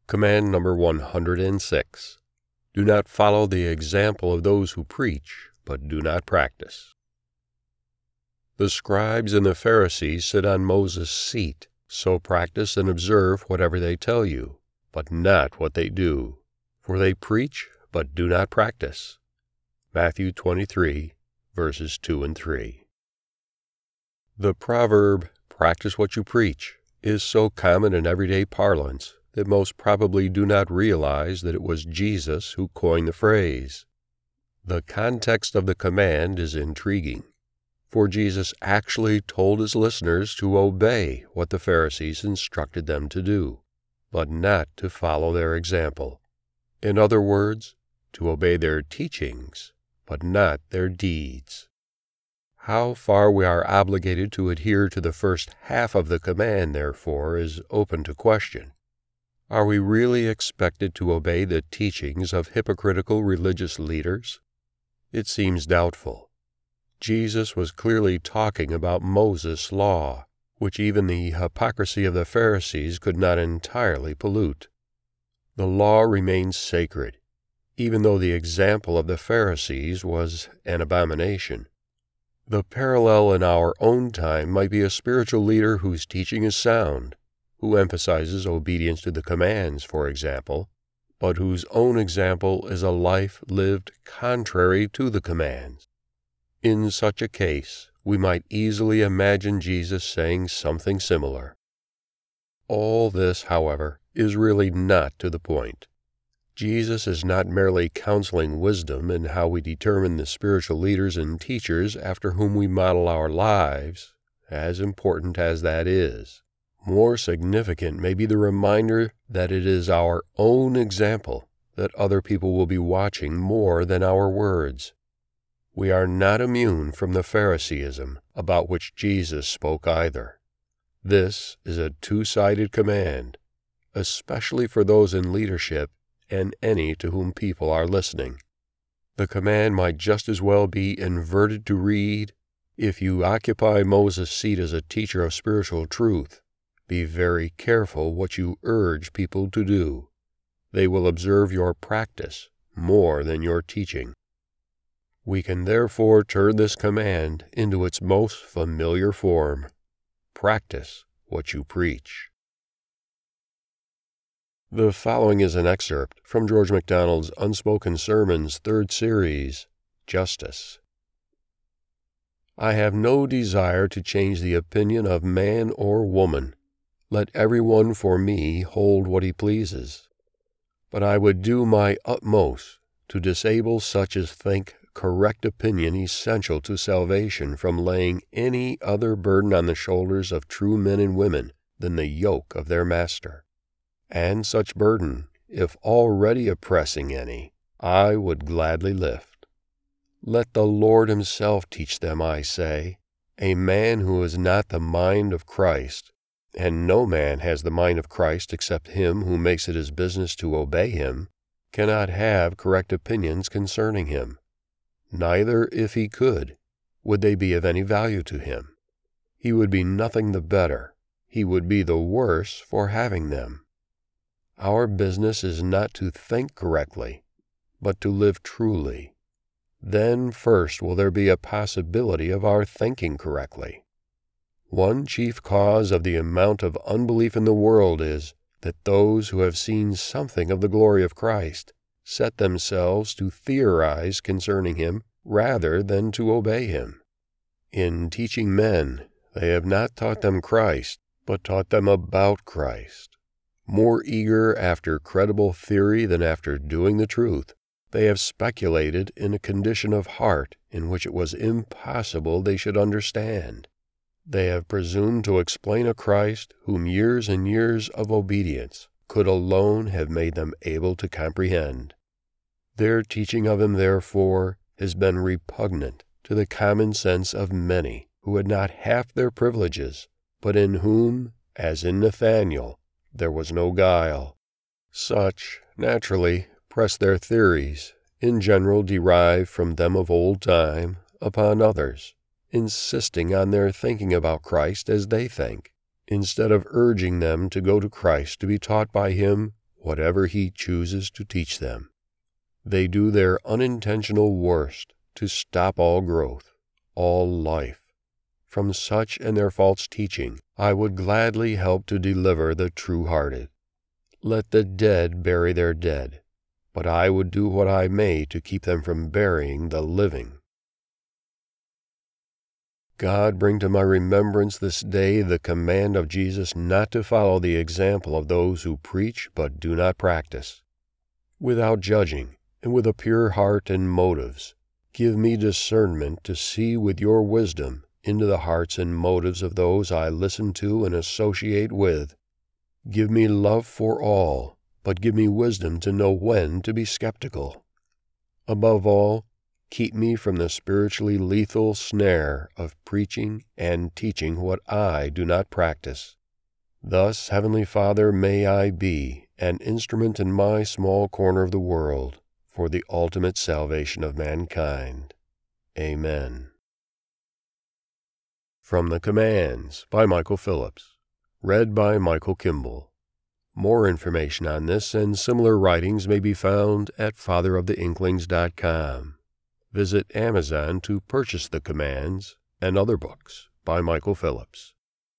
Command number 106. Do not follow the example of those who preach, but do not practice. The scribes and the Pharisees sit on Moses' seat, so practice and observe whatever they tell you, but not what they do. For they preach, but do not practice. Matthew 23, verses 2 and 3. The proverb, "Practice what you preach," is so common in everyday parlance that most probably do not realize that it was Jesus who coined the phrase. The context of the command is intriguing, for Jesus actually told his listeners to obey what the Pharisees instructed them to do, but not to follow their example. In other words, to obey their teachings, but not their deeds. How far we are obligated to adhere to the first half of the command, therefore, is open to question. Are we really expected to obey the teachings of hypocritical religious leaders? It seems doubtful. Jesus was clearly talking about Moses' law, which even the hypocrisy of the Pharisees could not entirely pollute. The law remains sacred, even though the example of the Pharisees was an abomination. The parallel in our own time might be a spiritual leader whose teaching is sound, who emphasizes obedience to the commands, for example, but whose own example is a life lived contrary to the commands. In such a case, we might easily imagine Jesus saying something similar. All this, however, is really not to the point. Jesus is not merely counseling wisdom in how we determine the spiritual leaders and teachers after whom we model our lives, as important as that is. More significant may be the reminder that it is our own example that other people will be watching more than our words. We are not immune from the Phariseeism about which Jesus spoke either. This is a two-sided command, especially for those in leadership and any to whom people are listening. The command might just as well be inverted to read, "If you occupy Moses' seat as a teacher of spiritual truth, be very careful what you urge people to do. They will observe your practice more than your teaching." We can therefore turn this command into its most familiar form. Practice what you preach. The following is an excerpt from George MacDonald's Unspoken Sermons third series, Justice. I have no desire to change the opinion of man or woman. Let everyone for me hold what he pleases. But I would do my utmost to disable such as think correct opinion essential to salvation from laying any other burden on the shoulders of true men and women than the yoke of their master. And such burden, if already oppressing any, I would gladly lift. Let the Lord himself teach them, I say. A man who has not the mind of Christ, and no man has the mind of Christ except him who makes it his business to obey him, cannot have correct opinions concerning him. Neither, if he could, would they be of any value to him. He would be nothing the better. He would be the worse for having them. Our business is not to think correctly, but to live truly. Then first will there be a possibility of our thinking correctly. One chief cause of the amount of unbelief in the world is that those who have seen something of the glory of Christ set themselves to theorize concerning him rather than to obey him. In teaching men, they have not taught them Christ, but taught them about Christ. More eager after credible theory than after doing the truth, they have speculated in a condition of heart in which it was impossible they should understand. They have presumed to explain a Christ whom years and years of obedience could alone have made them able to comprehend. Their teaching of him, therefore, has been repugnant to the common sense of many who had not half their privileges, but in whom, as in Nathanael, there was no guile. Such, naturally, press their theories, in general derived from them of old time, upon others, insisting on their thinking about Christ as they think, instead of urging them to go to Christ to be taught by him whatever He chooses to teach them. They do their unintentional worst to stop all growth, all life. From such and their false teaching, I would gladly help to deliver the true-hearted. Let the dead bury their dead, but I would do what I may to keep them from burying the living. God, bring to my remembrance this day the command of Jesus not to follow the example of those who preach but do not practice. Without judging, and with a pure heart and motives, give me discernment to see with your wisdom into the hearts and motives of those I listen to and associate with. Give me love for all, but give me wisdom to know when to be skeptical. Above all, keep me from the spiritually lethal snare of preaching and teaching what I do not practice. Thus, Heavenly Father, may I be an instrument in my small corner of the world for the ultimate salvation of mankind. Amen. From the Commands by Michael Phillips. Read by Michael Kimball. More information on this and similar writings may be found at fatheroftheinklings.com. Visit Amazon to purchase the Commands and other books by Michael Phillips.